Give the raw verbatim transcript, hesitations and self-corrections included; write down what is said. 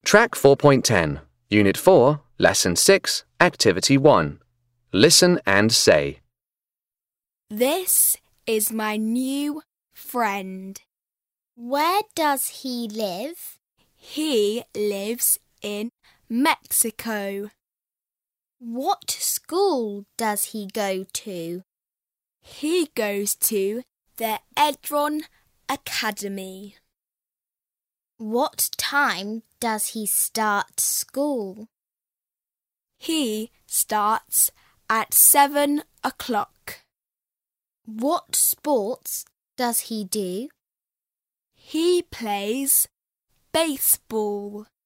Track four point ten, Unit four, Lesson six, Activity one. Listen and say. This is my new friend. Where does he live? He lives in Mexico. What school does he go to? He goes to the Edron Academy. What time does he start school? He starts at seven o'clock. What sports does he do? He plays baseball.